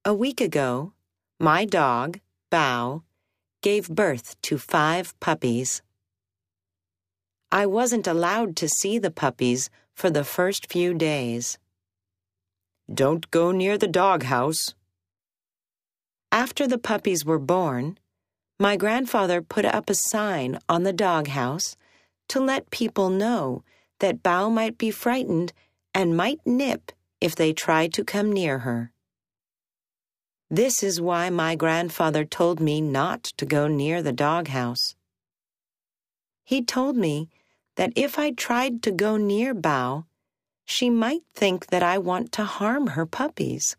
A week ago, my dog, Bao, gave birth to 5 puppies. I wasn't allowed to see the puppies for the first few days. Don't go near the doghouse. After the puppies were born, my grandfather put up a sign on the doghouse to let people know that Bao might be frightened and might nip if they tried to come near her. This is why my grandfather told me not to go near the doghouse. He told me that if I tried to go near Bao, she might think that I want to harm her puppies.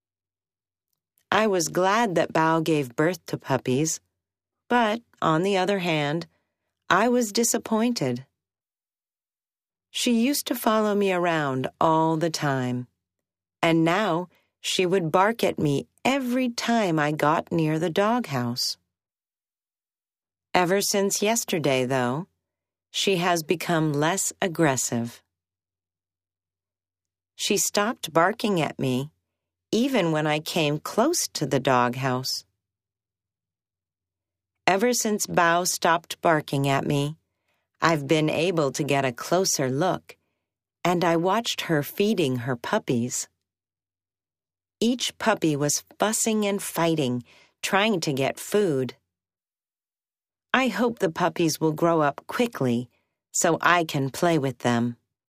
I was glad that Bao gave birth to puppies, but, on the other hand, I was disappointed. She used to follow me around all the time, and now she would bark at me every time I got near the doghouse. Ever since yesterday, though, she has become less aggressive. She stopped barking at me even when I came close to the doghouse. Ever since Bao stopped barking at me, I've been able to get a closer look, and I watched her feeding her puppies. Each puppy was fussing and fighting, trying to get food. I hope the puppies will grow up quickly so I can play with them.